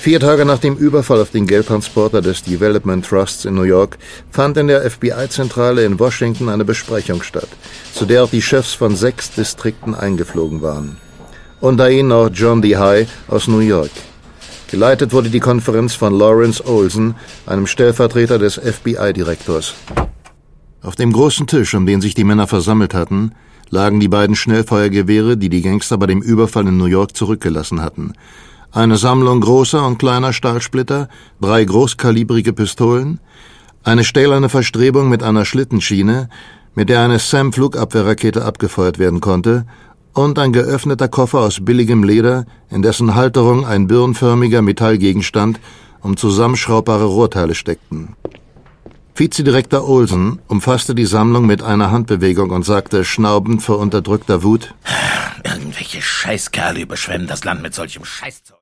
4 Tage nach dem Überfall auf den Geldtransporter des Development Trusts in New York fand in der FBI-Zentrale in Washington eine Besprechung statt, zu der auch die Chefs von 6 Distrikten eingeflogen waren. Unter ihnen auch John D. High aus New York. Geleitet wurde die Konferenz von Lawrence Olson, einem Stellvertreter des FBI-Direktors. Auf dem großen Tisch, um den sich die Männer versammelt hatten, lagen die beiden Schnellfeuergewehre, die die Gangster bei dem Überfall in New York zurückgelassen hatten. Eine Sammlung großer und kleiner Stahlsplitter, 3 großkalibrige Pistolen, eine stählerne Verstrebung mit einer Schlittenschiene, mit der eine SAM-Flugabwehrrakete abgefeuert werden konnte, und ein geöffneter Koffer aus billigem Leder, in dessen Halterung ein birnenförmiger Metallgegenstand und zusammenschraubbare Rohrteile steckten. Vizedirektor Olson umfasste die Sammlung mit einer Handbewegung und sagte schnaubend vor unterdrückter Wut: Irgendwelche Scheißkerle überschwemmen das Land mit solchem Scheißzeug.